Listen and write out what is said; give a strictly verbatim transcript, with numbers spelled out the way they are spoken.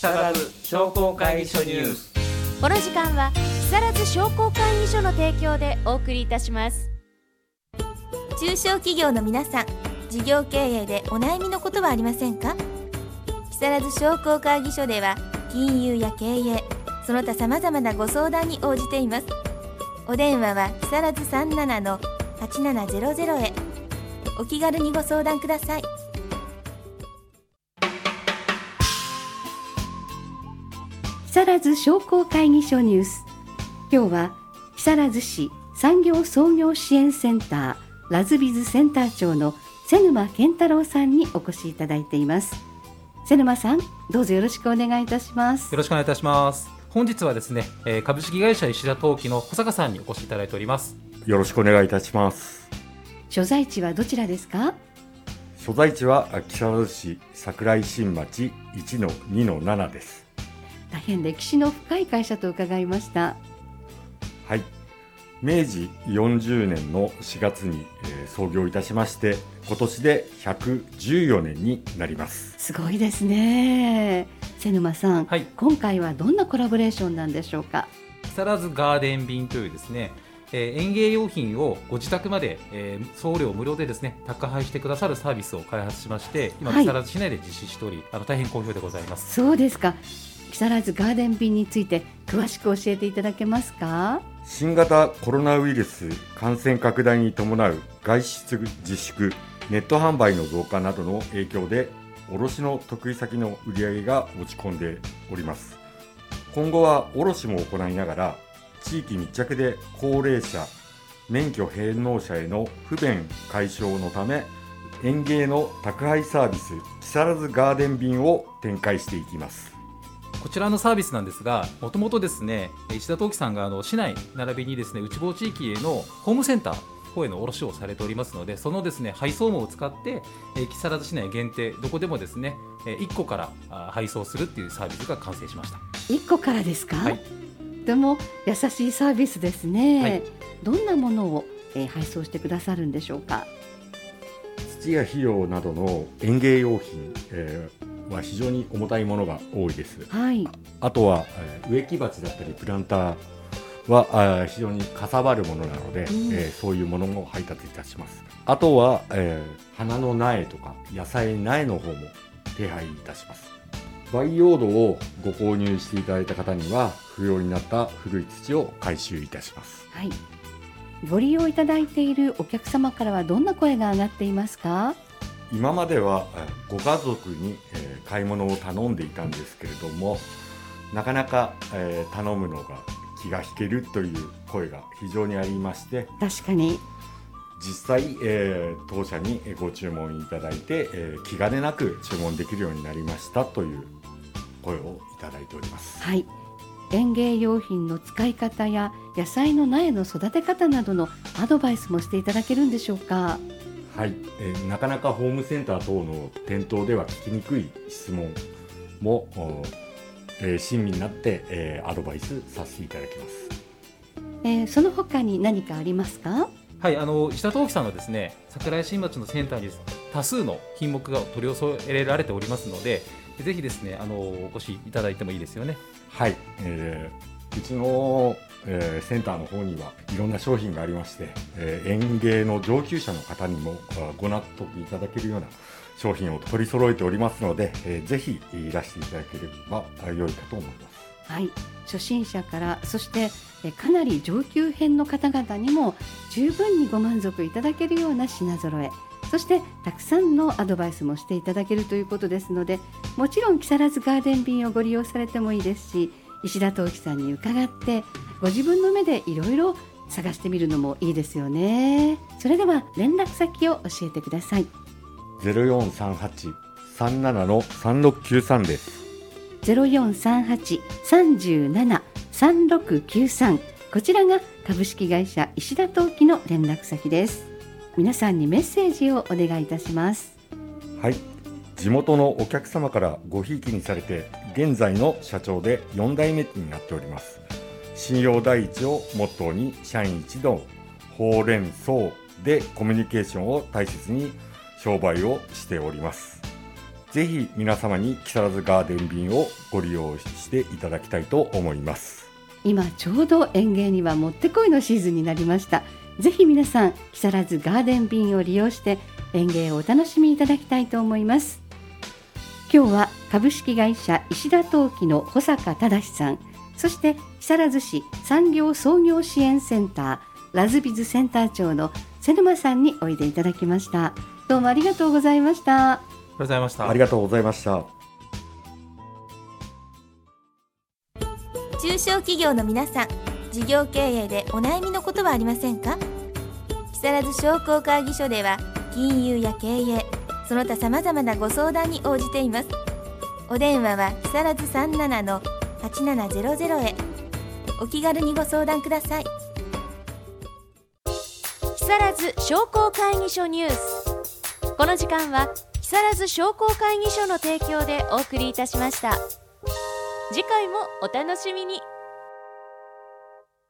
更津商工会議所ニュース。 この時間は木更津商工会議所の提供でお送りいたします。 中小企業の皆さん、事業経営でお悩みのことはありませんか？木更津商工会議所では金融や経営、その他さまざまなご相談に応じています。お電話は木更津 さんななのはちななゼロゼロ へお気軽にご相談ください。 木更津商工会議所ニュース。今日は木更津市産業創業支援センターラズビズセンター長の瀬沼健太郎さんにお越しいただいています。瀬沼さん、どうぞよろしくお願いいたします。 よろしくお願いいたします。本日はですね、株式会社石田陶器の小坂さんにお越しいただいております。 よろしくお願いいたします。 所在地はどちらですか？ 所在地は木更津市桜井新町 いちのにのなな です。 大変歴史の深い会社と伺いました。 はい、明治よんじゅうねんのしがつに、えー、創業いたしまして、今年でひゃくじゅうよねんになります。 すごいですね。瀬沼さん、はい、今回はどんなコラボレーションなんでしょうか？ 木更津ガーデン便というですね、えー、園芸用品をご自宅まで、えー、送料無料でですね宅配してくださるサービスを開発しまして、今、はい、木更津市内で実施しており、あの大変好評でございます。 そうですか。木更津ガーデン便について詳しく教えていただけますか？ 新型コロナウイルス感染拡大に伴う外出自粛、ネット販売の増加などの影響で、卸の得意先の売り上げが落ち込んでおります。今後は卸も行いながら、地域密着で高齢者、免許返納者への不便解消のため、園芸の宅配サービス木更津ガーデン便を展開していきます。 こちらのサービスなんですが、もともとですね、石田陶器さんがあの市内並びにですね、内房地域へのホームセンター方への卸をされておりますので、そのですね配送網を使って、えー、木更津市内限定、どこでもですね、えー、いっこから配送するっていうサービスが完成しました。 いっこからですか？ はい。 とても優しいサービスですね。はい、どんなものを、えー、配送してくださるんでしょうか？ 土や肥料などの園芸用品、えーは非常に重たいものが多いです。 はい、 あとは、えー、植木鉢だったりプランターはあ非常にかさばるものなので、うん、えー、そういうものも配達いたします。あとは、えー、花の苗とか野菜苗の方も手配いたします。培養土をご購入していただいた方には、不要になった古い土を回収いたします。 はい、ご利用いただいているお客様からはどんな声が上がっていますか？ 今まではご家族に買い物を頼んでいたんですけれども、なかなか頼むのが気が引けるという声が非常にありまして、 確かに実際、えー、当社にご注文いただいて、えー、気兼ねなく注文できるようになりましたという声をいただいております。 はい、園芸用品の使い方や野菜の苗の育て方などのアドバイスもしていただけるんでしょうか？ はい、えー、なかなかホームセンター等の店頭では聞きにくい質問も、えー、親身になって、えー、アドバイスさせていただきます。 えー、その他に何かありますか？ はい、あの石田陶器さんのですね、桜井新町のセンターに多数の品目が取り揃えられておりますので、ぜひですね、あのお越しいただいてもいいですよね。 はい、えー、うちのえー、センターの方にはいろんな商品がありまして、えー、園芸の上級者の方にもご納得いただけるような商品を取り揃えておりますので、えー、ぜひいらしていただければ良いかと思います。 はい、初心者からそしてえかなり上級編の方々にも十分にご満足いただけるような品揃え、そしてたくさんのアドバイスもしていただけるということですので、もちろん木更津ガーデン便をご利用されてもいいですし、石田陶器さんに伺ってご自分の目でいろいろ探してみるのもいいですよね。それでは連絡先を教えてください。 ゼロよんさんはち さんなな さんろくきゅうさん です。 ゼロよんさんはち さんなな さんろくきゅうさん、こちらが株式会社石田陶器の連絡先です。皆さんにメッセージをお願いいたします。 はい、地元のお客様からごひいきにされて、現在の社長でよんだいめになっております。信用第一をモットーに、社員一同ほうれん草でコミュニケーションを大切に商売をしております。 ぜひ皆様に木更津ガーデン便をご利用していただきたいと思います。 今ちょうど園芸にはもってこいのシーズンになりました。ぜひ皆さん木更津ガーデン便を利用して園芸をお楽しみいただきたいと思います。今日は株式会社石田陶器の保坂忠さん、そして木更津市産業創業支援センターラズビズセンター長の瀬沼さんにおいでいただきました。どうもありがとうございました。 ありがとうございました。 ありがとうございました。 中小企業の皆さん、事業経営でお悩みのことはありませんか？木更津商工会議所では金融や経営、その他さまざまなご相談に応じています。お電話は木更津 さんじゅうなな はちななゼロゼロ へお気軽にご相談ください。 木更津商工会議所ニュース。この時間は木更津商工会議所の提供でお送りいたしました。次回もお楽しみに。